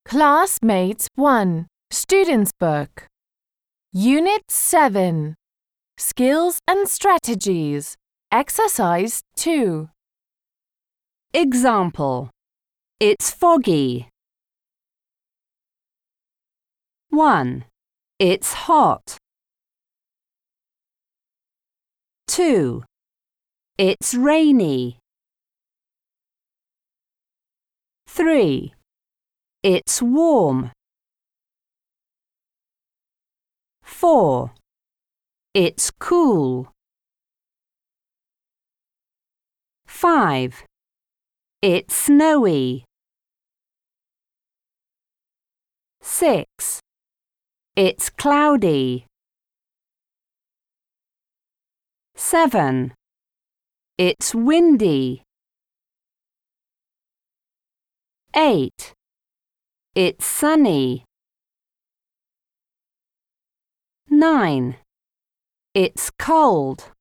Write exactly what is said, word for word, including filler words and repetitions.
Classmates one, Students' Book. Unit seven, Skills and Strategies. Exercise two. Example: It's foggy. one. It's hot. two. It's rainy. three. It's warm. four. It's cool. five. It's snowy. six. It's cloudy. seven. It's windy. eight. It's sunny. nine. It's cold.